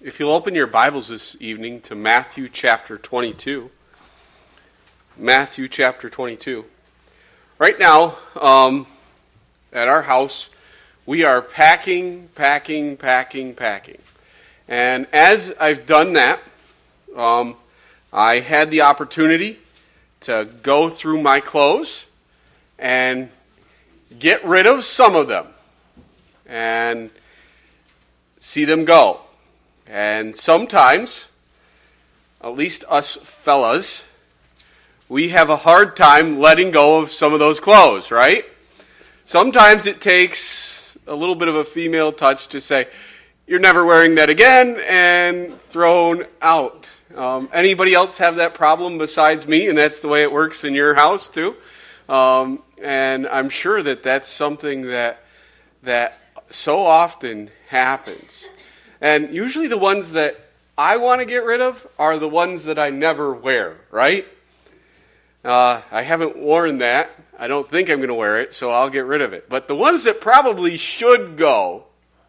If you'll open your Bibles this evening to Matthew chapter 22. Matthew chapter 22. Right now, at our house, we are packing. And as I've done that, I had the opportunity to go through my clothes and get rid of some of them and see them go. And sometimes, at least us fellas, we have a hard time letting go of some of those clothes, right? Sometimes it takes a little bit of a female touch to say, you're never wearing that again, and thrown out. Anybody else have that problem besides me? And that's the way it works in your house too. And I'm sure that that's something that so often happens. And usually the ones that I want to get rid of are the ones that I never wear, right? I haven't worn that. I don't think I'm going to wear it, so I'll get rid of it. But the ones that probably should go,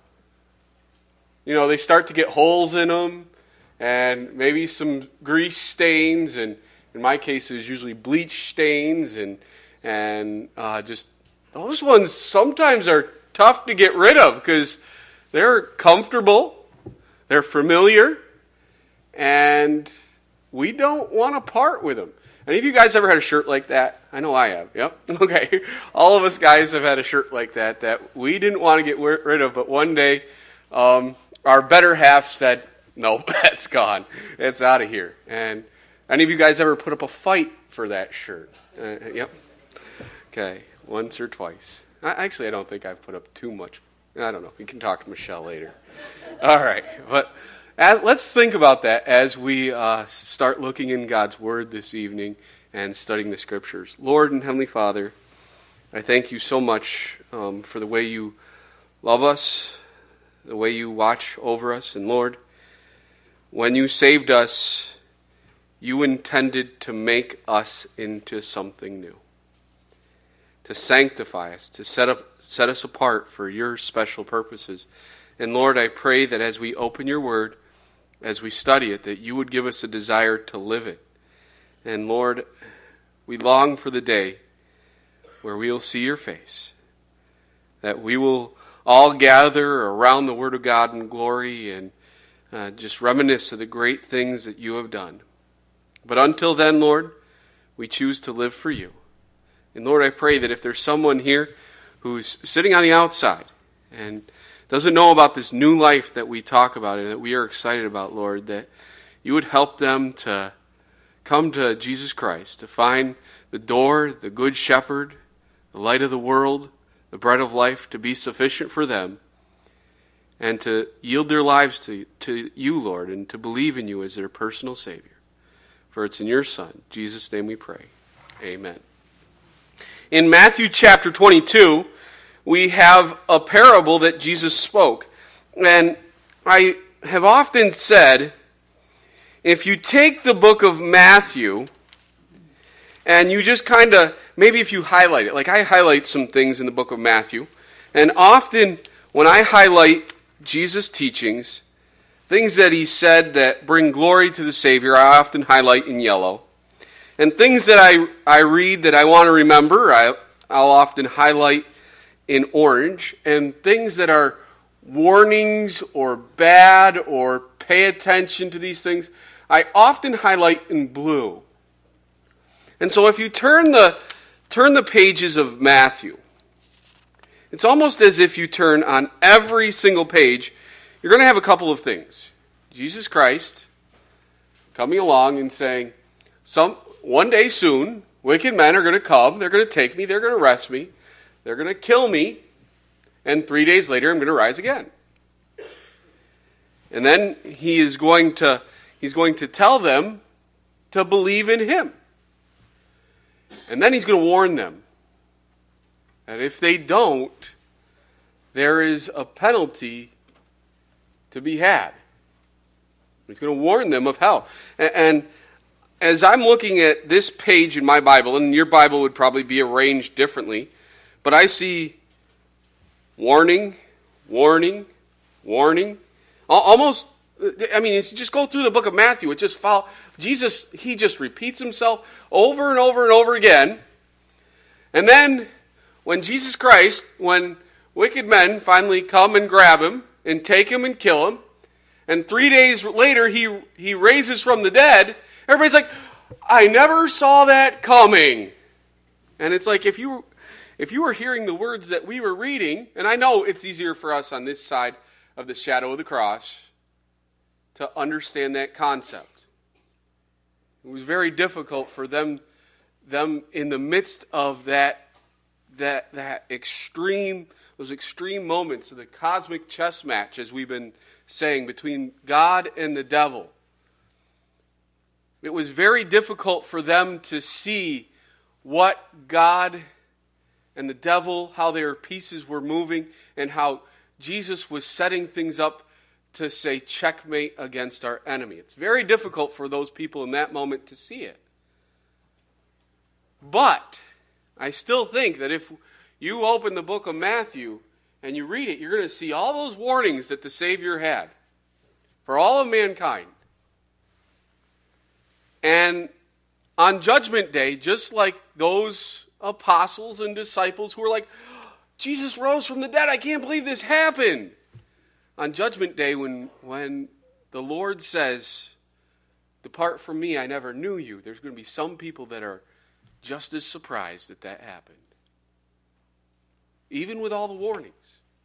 they start to get holes in them and maybe some grease stains, and in my case it was usually bleach stains, and just those ones sometimes are tough to get rid of because they're comfortable. They're familiar, and we don't want to part with them. Any of you guys ever had a shirt like that? I know I have. Yep. Okay. All of us guys have had a shirt like that we didn't want to get rid of, but one day our better half said, no, that's gone. It's out of here. And any of you guys ever put up a fight for that shirt? Yep. Okay. Once or twice. Actually, I don't think I've put up too much. I don't know. We can talk to Michelle later. All right, but let's think about that as we start looking in God's Word this evening and studying the Scriptures. Lord and Heavenly Father, I thank you so much for the way you love us, the way you watch over us. And Lord, when you saved us, you intended to make us into something new, to sanctify us, to set us apart for your special purposes. And Lord, I pray that as we open your word, as we study it, that you would give us a desire to live it. And Lord, we long for the day where we will see your face, that we will all gather around the word of God in glory and just reminisce of the great things that you have done. But until then, Lord, we choose to live for you. And Lord, I pray that if there's someone here who's sitting on the outside and doesn't know about this new life that we talk about and that we are excited about, Lord, that you would help them to come to Jesus Christ, to find the door, the good shepherd, the light of the world, the bread of life, to be sufficient for them, and to yield their lives to you, Lord, and to believe in you as their personal Savior. For it's in your Son, Jesus' name we pray. Amen. In Matthew chapter 22, we have a parable that Jesus spoke. And I have often said, if you take the book of Matthew and you just kind of, maybe if you highlight it, like I highlight some things in the book of Matthew, and often when I highlight Jesus' teachings, things that he said that bring glory to the Savior, I often highlight in yellow. And things that I read that I want to remember, I'll often highlight in orange, and things that are warnings or bad or pay attention to these things, I often highlight in blue. And so if you turn the pages of Matthew, it's almost as if you turn on every single page, you're going to have a couple of things. Jesus Christ coming along and saying, one day soon, wicked men are going to come, they're going to take me, they're going to arrest me, they're going to kill me, and 3 days later I'm going to rise again. And then he's going to tell them to believe in him. And then he's going to warn them that if they don't, there is a penalty to be had. He's going to warn them of hell. And as I'm looking at this page in my Bible, and your Bible would probably be arranged differently, but I see warning, warning, warning. Almost I mean, if you just go through the book of Matthew, it just follows. Jesus, he just repeats himself over and over and over again. And then, when Jesus Christ, when wicked men finally come and grab him and take him and kill him, and 3 days later he raises from the dead, everybody's like, I never saw that coming. And it's like, if you were hearing the words that we were reading, and I know it's easier for us on this side of the shadow of the cross to understand that concept. It was very difficult for them in the midst of that extreme, those extreme moments of the cosmic chess match, as we've been saying, between God and the devil. It was very difficult for them to see what God and the devil, how their pieces were moving, and how Jesus was setting things up to say checkmate against our enemy. It's very difficult for those people in that moment to see it. But I still think that if you open the book of Matthew and you read it, you're going to see all those warnings that the Savior had for all of mankind. And on Judgment Day, just like those apostles and disciples who were like, Jesus rose from the dead, I can't believe this happened. On Judgment Day, when the Lord says, depart from me, I never knew you, there's going to be some people that are just as surprised that happened. Even with all the warnings.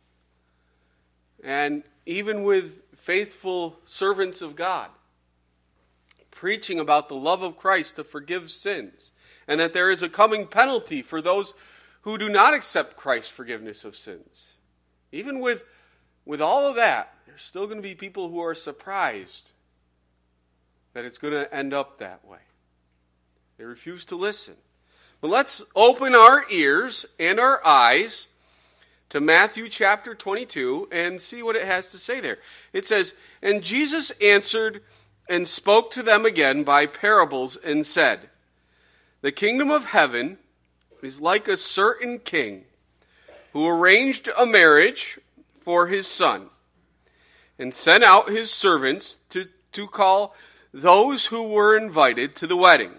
And even with faithful servants of God preaching about the love of Christ to forgive sins, and that there is a coming penalty for those who do not accept Christ's forgiveness of sins. Even with all of that, there's still going to be people who are surprised that it's going to end up that way. They refuse to listen. But let's open our ears and our eyes to Matthew chapter 22 and see what it has to say there. It says, and Jesus answered and spoke to them again by parables and said, the kingdom of heaven is like a certain king who arranged a marriage for his son and sent out his servants to call those who were invited to the wedding.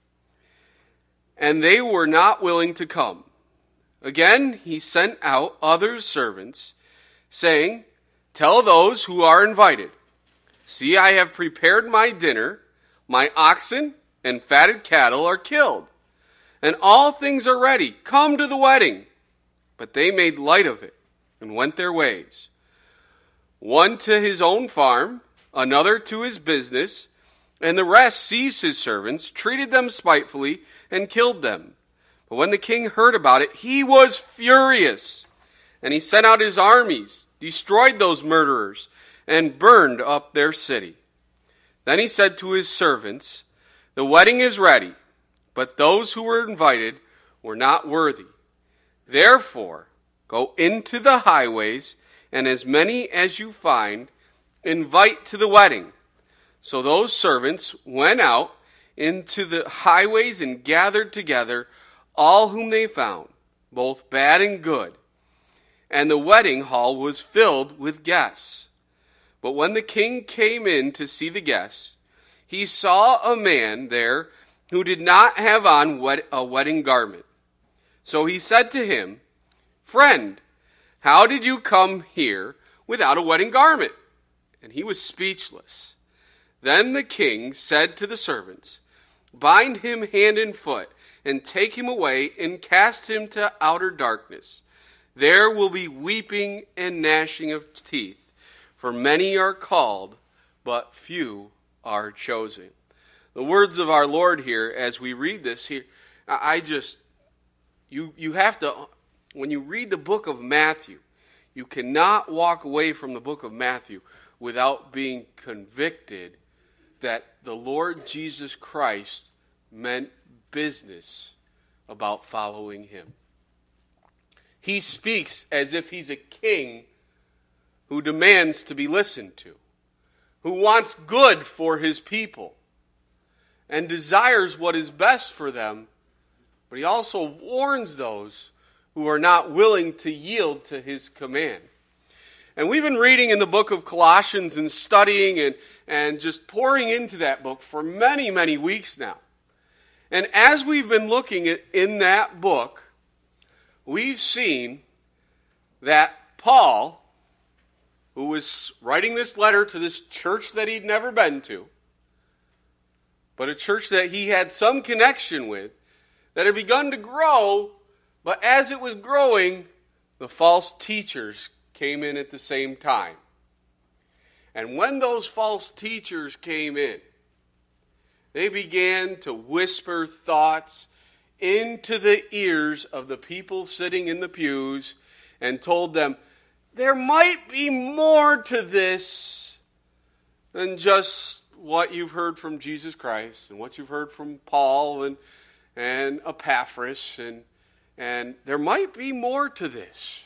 And they were not willing to come. Again, he sent out other servants, saying, tell those who are invited, see, I have prepared my dinner, my oxen and fatted cattle are killed, and all things are ready. Come to the wedding. But they made light of it and went their ways. One to his own farm, another to his business, and the rest seized his servants, treated them spitefully, and killed them. But when the king heard about it, he was furious, and he sent out his armies, destroyed those murderers, and burned up their city. Then he said to his servants, the wedding is ready, but those who were invited were not worthy. Therefore, go into the highways, and as many as you find, invite to the wedding. So those servants went out into the highways and gathered together all whom they found, both bad and good. And the wedding hall was filled with guests. But when the king came in to see the guests, he saw a man there who did not have on a wedding garment. So he said to him, friend, how did you come here without a wedding garment? And he was speechless. Then the king said to the servants, bind him hand and foot, and take him away, and cast him to outer darkness. There will be weeping and gnashing of teeth, for many are called, but few are chosen. The words of our Lord here, as we read this here, you have to, when you read the book of Matthew, you cannot walk away from the book of Matthew without being convicted that the Lord Jesus Christ meant business about following him. He speaks as if he's a king who demands to be listened to, who wants good for his people, and desires what is best for them, but he also warns those who are not willing to yield to his command. And we've been reading in the book of Colossians and studying and just pouring into that book for many, many weeks now. And as we've been looking in that book, we've seen that Paul, who was writing this letter to this church that he'd never been to, but a church that he had some connection with, that had begun to grow, but as it was growing, the false teachers came in at the same time. And when those false teachers came in, they began to whisper thoughts into the ears of the people sitting in the pews and told them, there might be more to this than just what you've heard from Jesus Christ and what you've heard from Paul and Epaphras, and there might be more to this.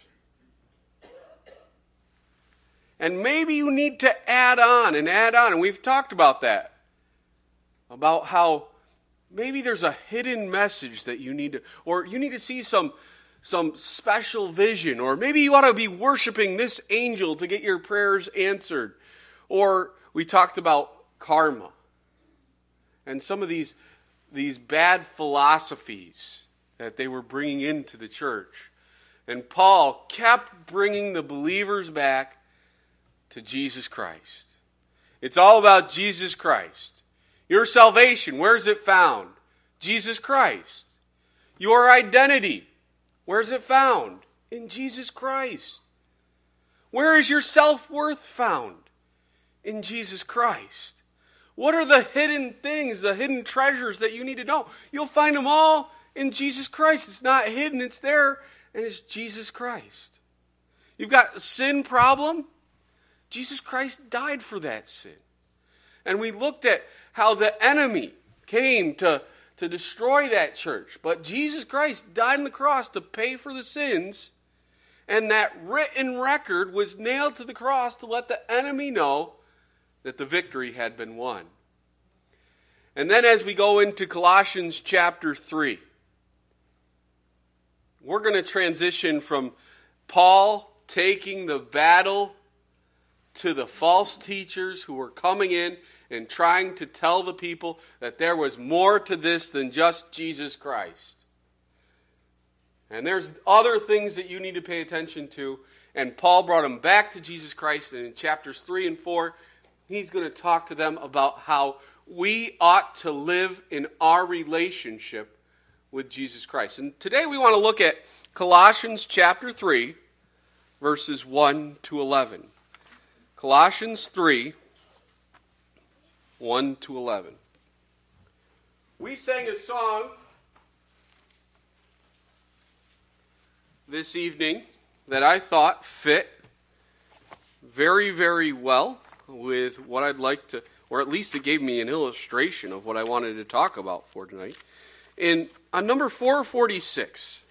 And maybe you need to add on, and we've talked about that, about how maybe there's a hidden message that you need to, or you need to see some special vision, or maybe you ought to be worshiping this angel to get your prayers answered. Or we talked about karma and some of these bad philosophies that they were bringing into the church. And Paul kept bringing the believers back to Jesus Christ. It's all about Jesus Christ. Your salvation, where is it found? Jesus Christ. Your identity, where is it found? In Jesus Christ. Where is your self-worth found? In Jesus Christ. What are the hidden things, the hidden treasures that you need to know? You'll find them all in Jesus Christ. It's not hidden, it's there, and it's Jesus Christ. You've got a sin problem? Jesus Christ died for that sin. And we looked at how the enemy came to destroy that church. But Jesus Christ died on the cross to pay for the sins. And that written record was nailed to the cross to let the enemy know that the victory had been won. And then as we go into Colossians chapter 3, we're going to transition from Paul taking the battle to the false teachers who were coming in and trying to tell the people that there was more to this than just Jesus Christ. And there's other things that you need to pay attention to. And Paul brought them back to Jesus Christ. And in chapters 3 and 4, he's going to talk to them about how we ought to live in our relationship with Jesus Christ. And today we want to look at Colossians chapter 3, verses 1 to 11. Colossians 3, 1 to 11. We sang a song this evening that I thought fit very, very well with what I'd like to, or at least it gave me an illustration of what I wanted to talk about for tonight. On number 446,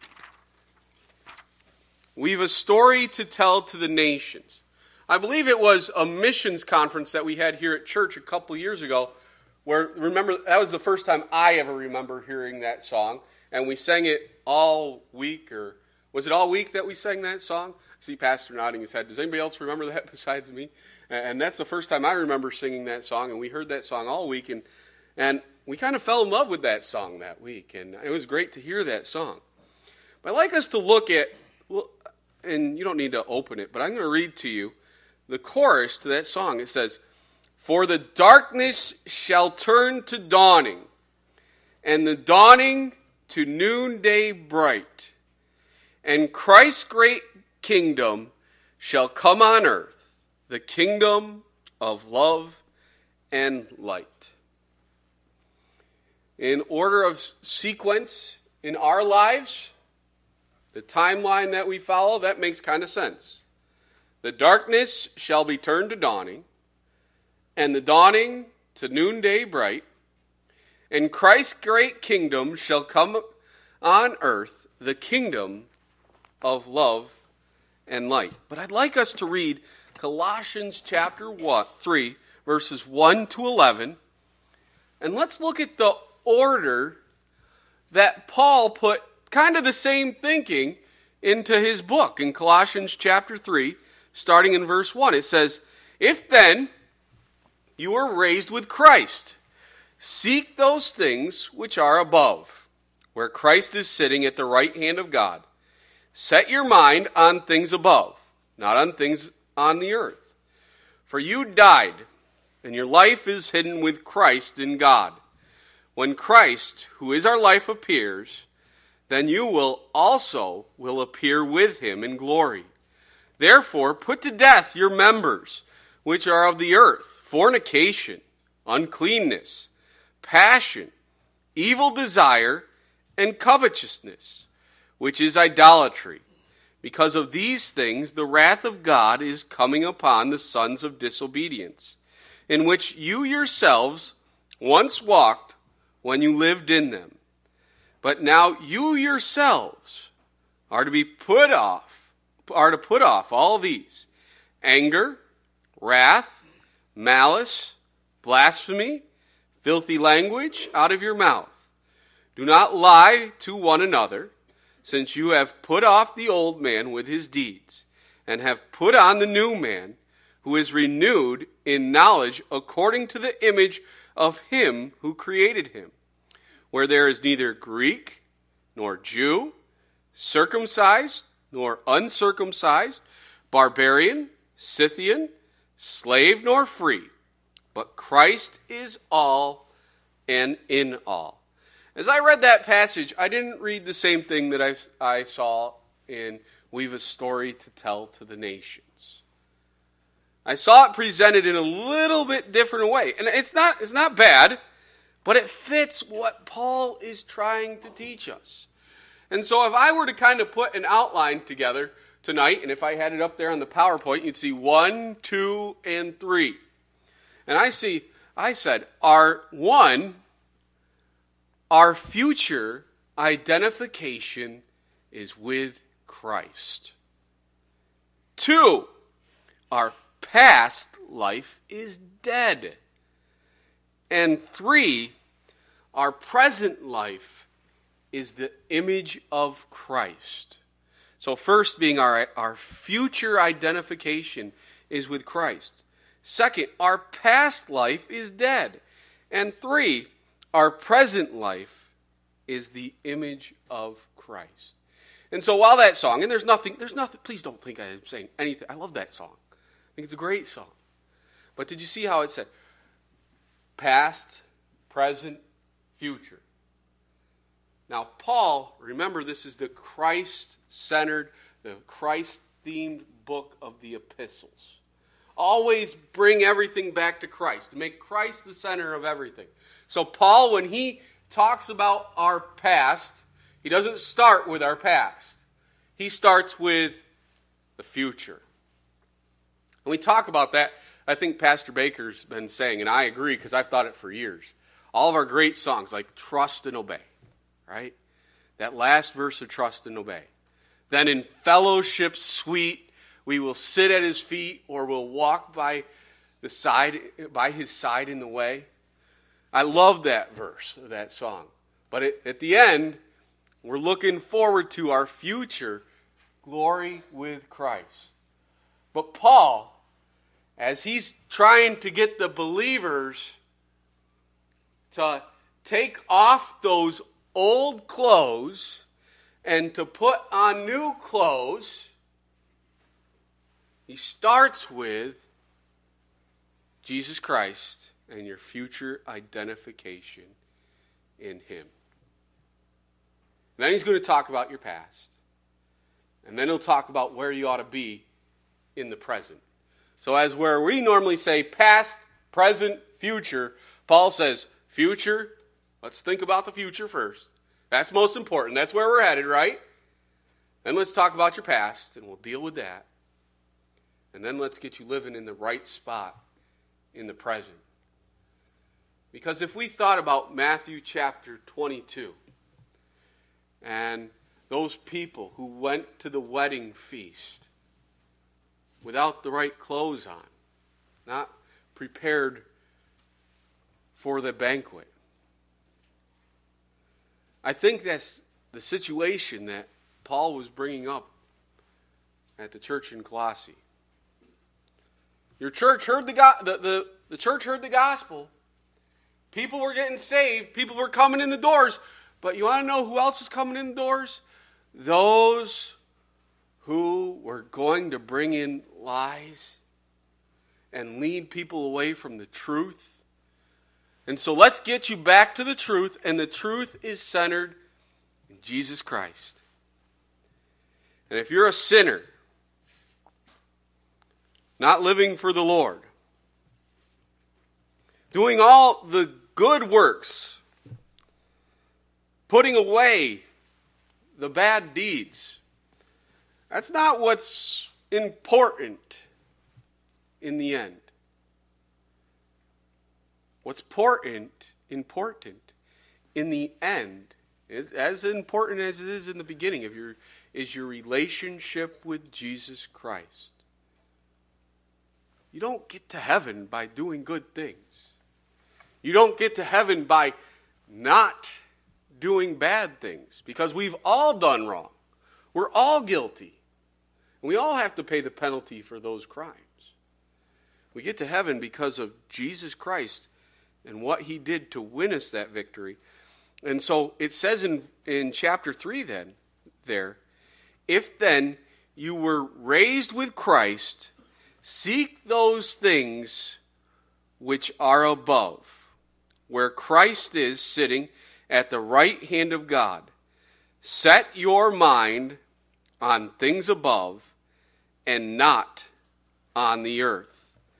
we've a story to tell to the nations. I believe it was a missions conference that we had here at church a couple years ago, where, remember, that was the first time I ever remember hearing that song, and we sang it all week, or was it all week that we sang that song? I see Pastor nodding his head. Does anybody else remember that besides me? And that's the first time I remember singing that song, and we heard that song all week, and we kind of fell in love with that song that week, and it was great to hear that song. But I'd like us to look at, and you don't need to open it, but I'm going to read to you the chorus to that song. It says, "For the darkness shall turn to dawning, and the dawning to noonday bright, and Christ's great kingdom shall come on earth, the kingdom of love and light." In order of sequence in our lives, the timeline that we follow, that makes kind of sense. The darkness shall be turned to dawning, and the dawning to noonday bright, and Christ's great kingdom shall come on earth, the kingdom of love and light. But I'd like us to read Colossians chapter 3, verses 1 to 11, and let's look at the order that Paul put kind of the same thinking into his book. In Colossians chapter 3, starting in verse 1. It says, "If then you were raised with Christ, seek those things which are above, where Christ is sitting at the right hand of God. Set your mind on things above, not on things on the earth. For you died, and your life is hidden with Christ in God. When Christ, who is our life, appears, then you will also appear with him in glory. Therefore, put to death your members, which are of the earth, fornication, uncleanness, passion, evil desire, and covetousness, which is idolatry. Because of these things, the wrath of God is coming upon the sons of disobedience, in which you yourselves once walked when you lived in them. But now you yourselves are to put off all these: anger, wrath, malice, blasphemy, filthy language out of your mouth. Do not lie to one another, since you have put off the old man with his deeds, and have put on the new man, who is renewed in knowledge according to the image of him who created him, where there is neither Greek nor Jew, circumcised nor uncircumcised, barbarian, Scythian, slave nor free, but Christ is all and in all." As I read that passage, I didn't read the same thing that I saw in "We've a Story to Tell to the Nations." I saw it presented in a little bit different way. And it's not bad, but it fits what Paul is trying to teach us. And so if I were to kind of put an outline together tonight, and if I had it up there on the PowerPoint, you'd see 1, 2, and 3. And I said, our future identification is with Christ. 2, our past life is dead. And 3, our present life is the image of Christ. So first being our future identification is with Christ. Second, our past life is dead. And 3, our present life is the image of Christ. And so while that song, and there's nothing, please don't think I'm saying anything. I love that song. I think it's a great song. But did you see how it said past, present, future? Now, Paul, remember, this is the Christ-centered, the Christ-themed book of the epistles. Always bring everything back to Christ, to make Christ the center of everything. So Paul, when he talks about our past, he doesn't start with our past. He starts with the future. And we talk about that. I think Pastor Baker's been saying, and I agree because I've thought it for years. All of our great songs like Trust and Obey, right? That last verse of Trust and Obey. Then in fellowship sweet, we will sit at his feet or we'll walk by his side in the way. I love that verse of that song. But at the end, we're looking forward to our future glory with Christ. But Paul, as he's trying to get the believers to take off those old clothes and to put on new clothes, he starts with Jesus Christ and your future identification in him. And then he's going to talk about your past. And then he'll talk about where you ought to be in the present. So as where we normally say past, present, future, Paul says future. Let's think about the future first. That's most important. That's where we're headed, right? Then let's talk about your past, and we'll deal with that. And then let's get you living in the right spot in the present. Because if we thought about Matthew chapter 22 and those people who went to the wedding feast without the right clothes on, not prepared for the banquet, I think that's the situation that Paul was bringing up at the church in Colossae. Your church heard the church heard the gospel. People were getting saved. People were coming in the doors. But you want to know who else was coming in the doors? Those who were going to bring in lies and lead people away from the truth. And so let's get you back to the truth, and the truth is centered in Jesus Christ. And if you're a sinner, not living for the Lord, doing all the good works, putting away the bad deeds, that's not what's important in the end. What's important in the end, as important as it is in the beginning is your relationship with Jesus Christ. You don't get to heaven by doing good things. You don't get to heaven by not doing bad things, because we've all done wrong. We're all guilty. And we all have to pay the penalty for those crimes. We get to heaven because of Jesus Christ and what he did to win us that victory. And so it says in chapter 3 then, there, if then you were raised with Christ, seek those things which are above, where Christ is sitting at the right hand of God. Set your mind on things above and not on the earth.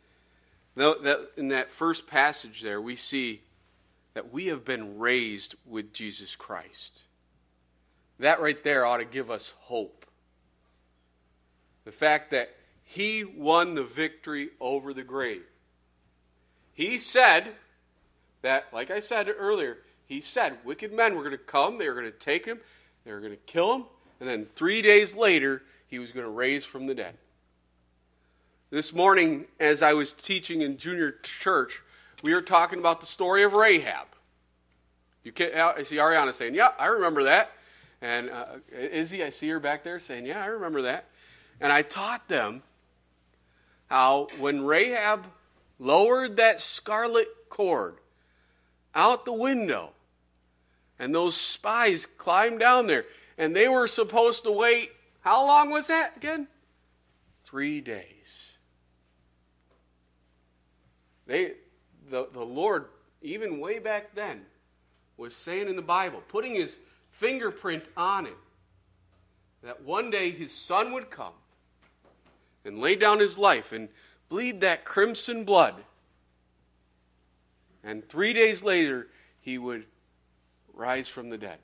In that first passage there, we see that we have been raised with Jesus Christ. That right there ought to give us hope. The fact that he won the victory over the grave. He said that, like I said earlier, he said wicked men were going to come, they were going to take him, they were going to kill him, and then 3 days later, he was going to raise from the dead. This morning, as I was teaching in junior church, we were talking about the story of Rahab. I see Ariana saying, yeah, I remember that. And Izzy, I see her back there saying, yeah, I remember that. And I taught them how when Rahab lowered that scarlet cord out the window, and those spies climbed down there, and they were supposed to wait, how long was that again? 3 days. The Lord, even way back then, was saying in the Bible, putting his fingerprint on it, that one day his son would come and lay down his life and bleed that crimson blood. And 3 days later, he would rise from the dead.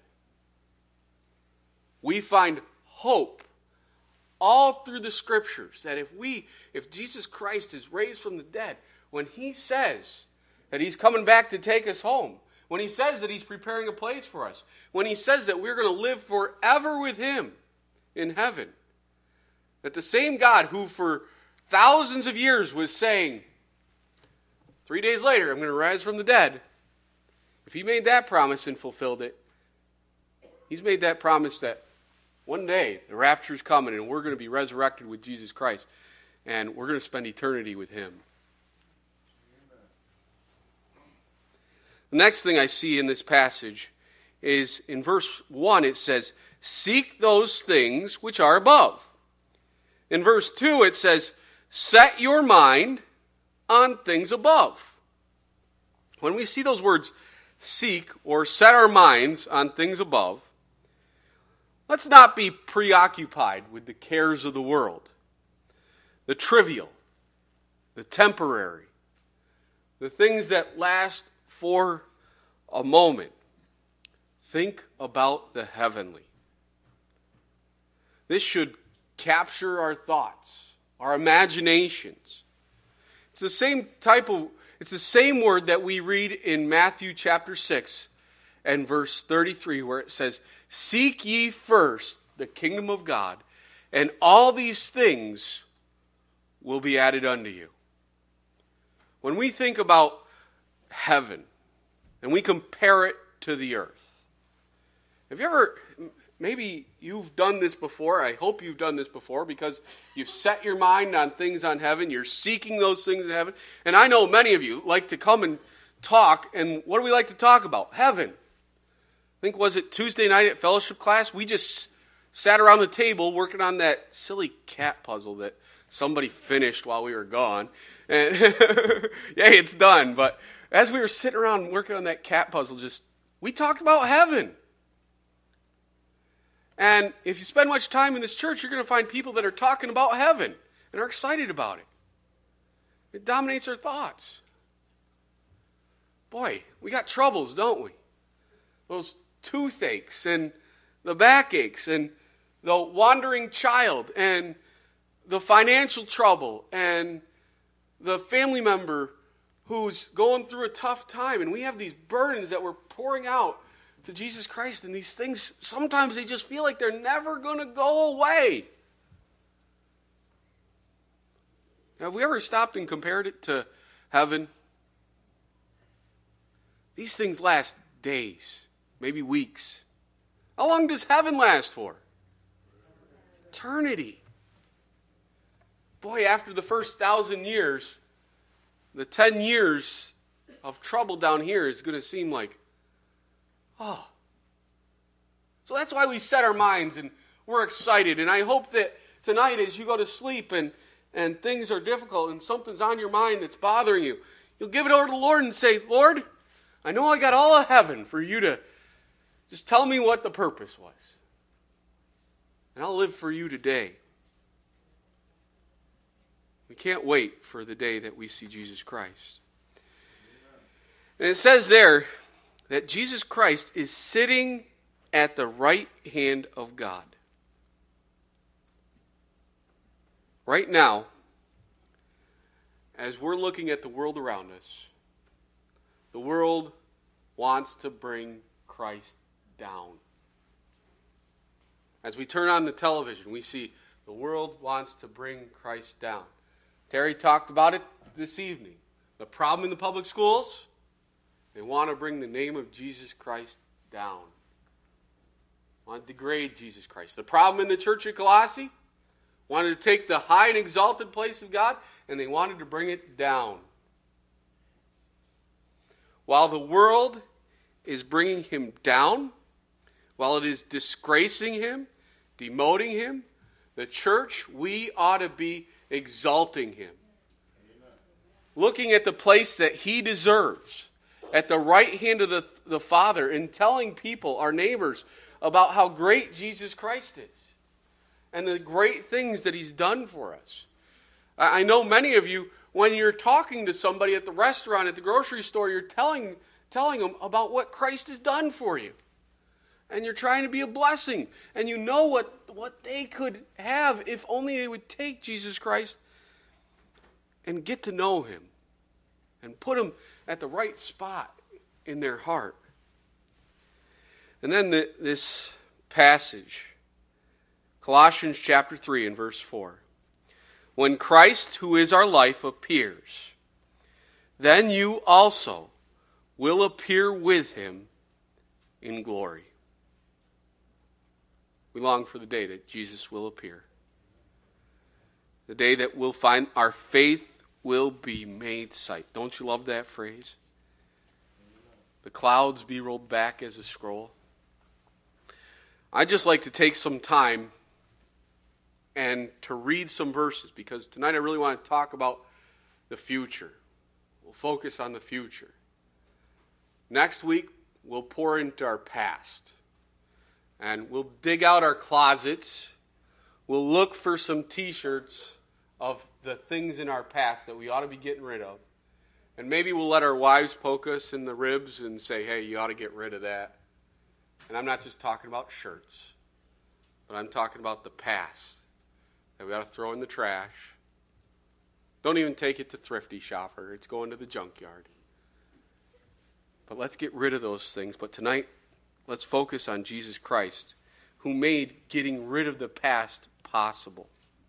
We find hope all through the Scriptures that if Jesus Christ is raised from the dead, when he says that he's coming back to take us home, when he says that he's preparing a place for us, when he says that we're going to live forever with him in heaven, that the same God who for thousands of years was saying, 3 days later I'm going to rise from the dead, if he made that promise and fulfilled it, he's made that promise that one day the rapture's coming and we're going to be resurrected with Jesus Christ and we're going to spend eternity with him. The next thing I see in this passage is in verse 1 it says, seek those things which are above. In verse 2 it says, set your mind on things above. When we see those words, seek or set our minds on things above, let's not be preoccupied with the cares of the world, the trivial, the temporary, the things that last for a moment. Think about the heavenly. This should capture our thoughts, our imaginations. It's the same word that we read in Matthew chapter 6 and verse 33 where it says, seek ye first the kingdom of God, and all these things will be added unto you. When we think about heaven and we compare it to the earth, have you ever maybe you've done this before. I hope you've done this before because you've set your mind on things on heaven. You're seeking those things in heaven. And I know many of you like to come and talk. And what do we like to talk about? Heaven. I think, was it Tuesday night at fellowship class? We just sat around the table working on that silly cat puzzle that somebody finished while we were gone. And yay, it's done. But as we were sitting around working on that cat puzzle, we talked about heaven. And if you spend much time in this church, you're going to find people that are talking about heaven and are excited about it. It dominates our thoughts. Boy, we got troubles, don't we? Those toothaches and the backaches and the wandering child and the financial trouble and the family member who's going through a tough time. And we have these burdens that we're pouring out to Jesus Christ, and these things, sometimes they just feel like they're never going to go away. Have we ever stopped and compared it to heaven? These things last days, maybe weeks. How long does heaven last for? Eternity. Boy, after the first 1,000 years, the 10 years of trouble down here is going to seem like, oh. So that's why we set our minds and we're excited. And I hope that tonight as you go to sleep and things are difficult and something's on your mind that's bothering you, you'll give it over to the Lord and say, Lord, I know I got all of heaven for you to just tell me what the purpose was. And I'll live for you today. We can't wait for the day that we see Jesus Christ. And it says there that Jesus Christ is sitting at the right hand of God. Right now, as we're looking at the world around us, the world wants to bring Christ down. As we turn on the television, we see the world wants to bring Christ down. Terry talked about it this evening. The problem in the public schools, they want to bring the name of Jesus Christ down. Want to degrade Jesus Christ. The problem in the church at Colossae, wanted to take the high and exalted place of God, and they wanted to bring it down. While the world is bringing him down, while it is disgracing him, demoting him, the church, we ought to be exalting him. Amen. Looking at the place that he deserves, at the right hand of the Father, and telling people, our neighbors, about how great Jesus Christ is and the great things that he's done for us. I know many of you, when you're talking to somebody at the restaurant, at the grocery store, you're telling them about what Christ has done for you. And you're trying to be a blessing. And you know what they could have if only they would take Jesus Christ and get to know him and put him at the right spot in their heart. And then this passage, Colossians chapter 3 and verse 4. When Christ, who is our life, appears, then you also will appear with him in glory. We long for the day that Jesus will appear. The day that we'll find our faith will be made sight. Don't you love that phrase? The clouds be rolled back as a scroll. I'd just like to take some time and to read some verses, because tonight I really want to talk about the future. We'll focus on the future. Next week, we'll pour into our past. And we'll dig out our closets. We'll look for some t-shirts of the things in our past that we ought to be getting rid of. And maybe we'll let our wives poke us in the ribs and say, hey, you ought to get rid of that. And I'm not just talking about shirts, but I'm talking about the past that we ought to throw in the trash. Don't even take it to Thrifty Shopper. It's going to the junkyard. But let's get rid of those things. But tonight, let's focus on Jesus Christ, who made getting rid of the past possible.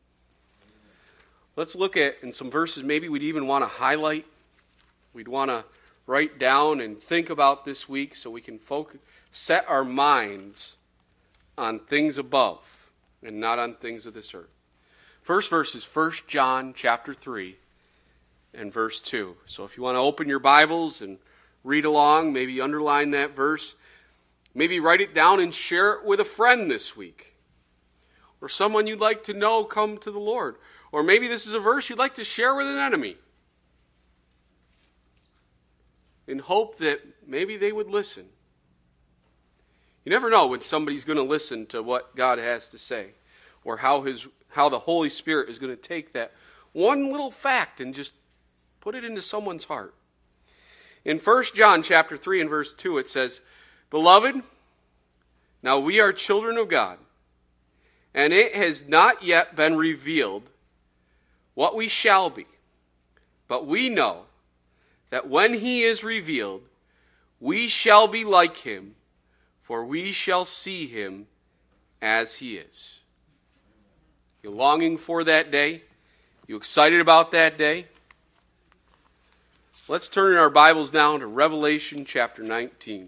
Let's look at, in some verses, maybe we'd even want to highlight. We'd want to write down and think about this week so we can set our minds on things above and not on things of this earth. First verse is 1 John chapter 3 and verse 2. So if you want to open your Bibles and read along, maybe underline that verse, maybe write it down and share it with a friend this week. Or someone you'd like to know come to the Lord. Or maybe this is a verse you'd like to share with an enemy, in hope that maybe they would listen. You never know when somebody's going to listen to what God has to say, or how the Holy Spirit is going to take that one little fact and just put it into someone's heart. In 1 John chapter 3 and verse 2 it says, "Beloved, now we are children of God, and it has not yet been revealed what we shall be. But we know that when he is revealed, we shall be like him, for we shall see him as he is." You longing for that day? You excited about that day? Let's turn in our Bibles now to Revelation chapter 19.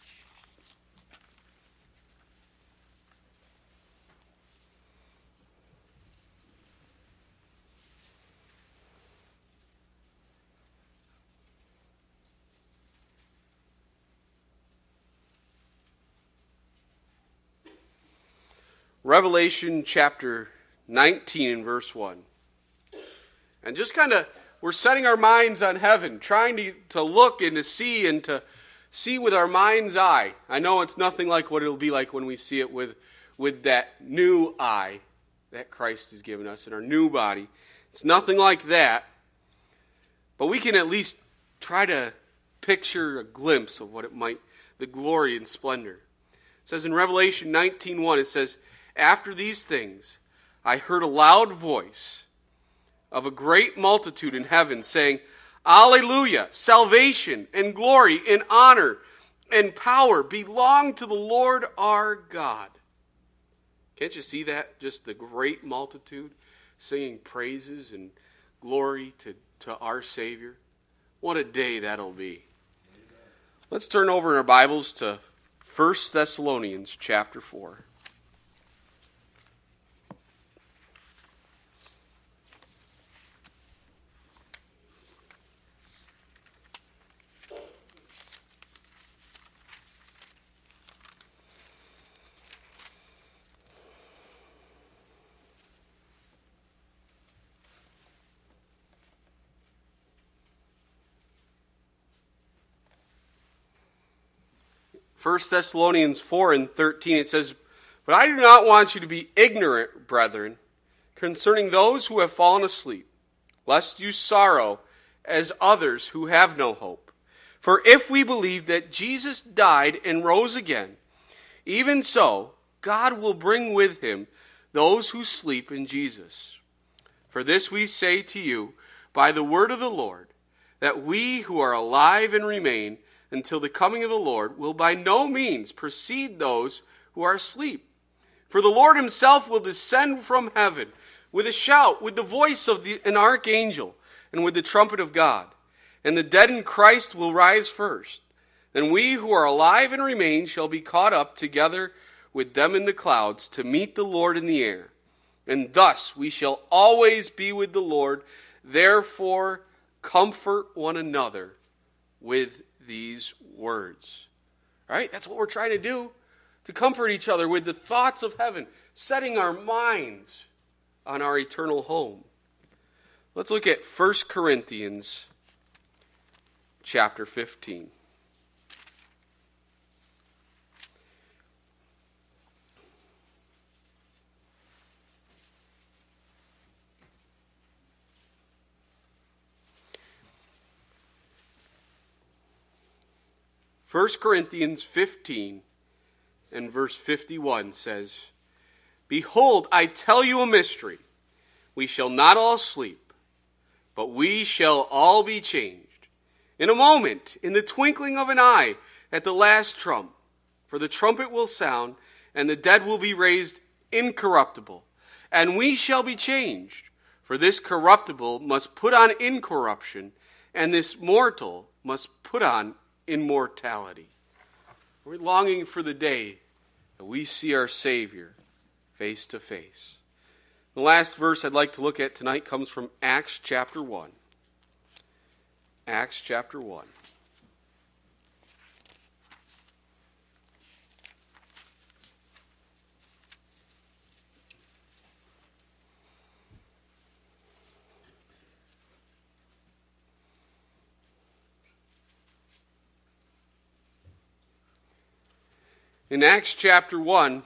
Revelation chapter 19 and verse 1. And just we're setting our minds on heaven, trying to look and to see with our mind's eye. I know it's nothing like what it'll be like when we see it with that new eye that Christ has given us in our new body. It's nothing like that. But we can at least try to picture a glimpse of what it might, the glory and splendor. It says in Revelation 19:1, it says, "After these things, I heard a loud voice of a great multitude in heaven saying, Alleluia! Salvation and glory and honor and power belong to the Lord our God." Can't you see that? Just the great multitude singing praises and glory to our Savior. What a day that'll be. Let's turn over in our Bibles to 1 Thessalonians chapter 4. 1 Thessalonians 4 and 13, it says, "But I do not want you to be ignorant, brethren, concerning those who have fallen asleep, lest you sorrow as others who have no hope. For if we believe that Jesus died and rose again, even so God will bring with him those who sleep in Jesus. For this we say to you by the word of the Lord, that we who are alive and remain until the coming of the Lord will by no means precede those who are asleep. For the Lord himself will descend from heaven with a shout, with the voice of an archangel, and with the trumpet of God. And the dead in Christ will rise first. Then we who are alive and remain shall be caught up together with them in the clouds to meet the Lord in the air. And thus we shall always be with the Lord. Therefore comfort one another with these words." Right? That's what we're trying to do, to comfort each other with the thoughts of heaven, setting our minds on our eternal home. Let's look at 1 Corinthians chapter 15. 1 Corinthians 15 and verse 51 says, "Behold, I tell you a mystery. We shall not all sleep, but we shall all be changed. In a moment, in the twinkling of an eye, at the last trump. For the trumpet will sound, and the dead will be raised incorruptible, and we shall be changed. For this corruptible must put on incorruption, and this mortal must put on immortality." We're longing for the day that we see our Savior face to face. The last verse I'd like to look at tonight comes from Acts chapter 1. Acts chapter 1. In Acts chapter 1,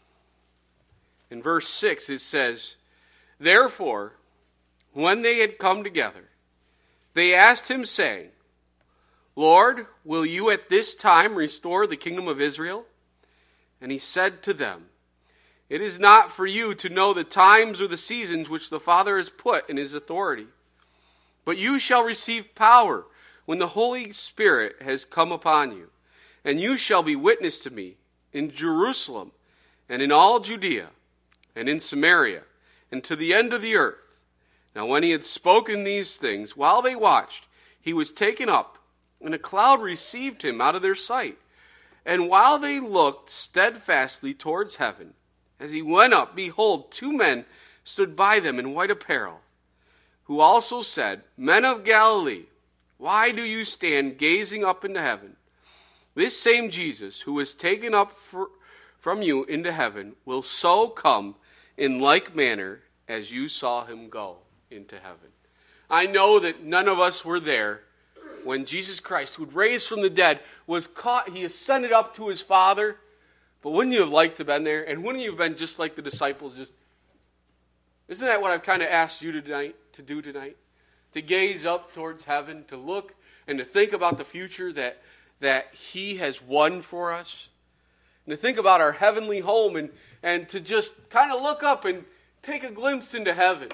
in verse 6, it says, "Therefore, when they had come together, they asked him, saying, Lord, will you at this time restore the kingdom of Israel? And he said to them, It is not for you to know the times or the seasons which the Father has put in his authority, but you shall receive power when the Holy Spirit has come upon you, and you shall be witness to me in Jerusalem, and in all Judea, and in Samaria, and to the end of the earth. Now when he had spoken these things, while they watched, he was taken up, and a cloud received him out of their sight. And while they looked steadfastly towards heaven, as he went up, behold, 2 men stood by them in white apparel, who also said, Men of Galilee, why do you stand gazing up into heaven? This same Jesus, who was taken up from you into heaven, will so come in like manner as you saw him go into heaven." I know that none of us were there when Jesus Christ, who was raised from the dead, was caught. He ascended up to his Father. But wouldn't you have liked to have been there? And wouldn't you have been just like the disciples? Isn't that what I've kind of asked you to do tonight? To gaze up towards heaven, to look and to think about the future that he has won for us, and to think about our heavenly home, and to just kind of look up and take a glimpse into heaven.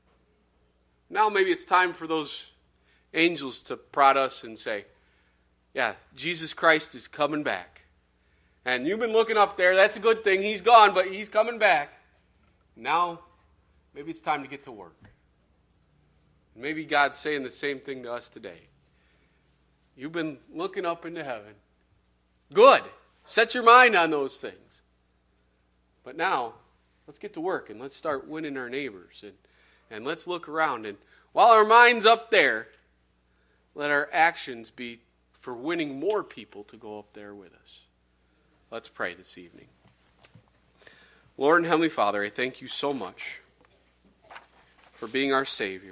Now maybe it's time for those angels to prod us and say, yeah, Jesus Christ is coming back. And you've been looking up there, that's a good thing, he's gone, but he's coming back. Now, maybe it's time to get to work. Maybe God's saying the same thing to us today. You've been looking up into heaven. Good. Set your mind on those things. But now, let's get to work and let's start winning our neighbors. And let's look around. And while our mind's up there, let our actions be for winning more people to go up there with us. Let's pray this evening. Lord and Heavenly Father, I thank you so much for being our Savior.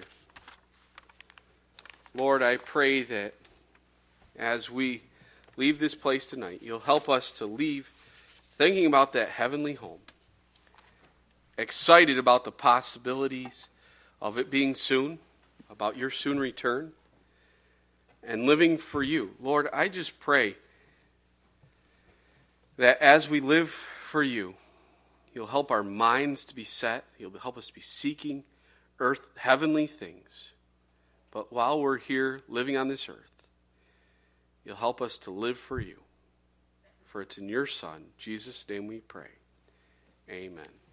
Lord, I pray that as we leave this place tonight, you'll help us to leave thinking about that heavenly home, excited about the possibilities of it being soon, about your soon return, and living for you. Lord, I just pray that as we live for you, you'll help our minds to be set, you'll help us to be seeking heavenly things. But while we're here living on this earth, you'll help us to live for you. For it's in your Son, Jesus' name we pray. Amen.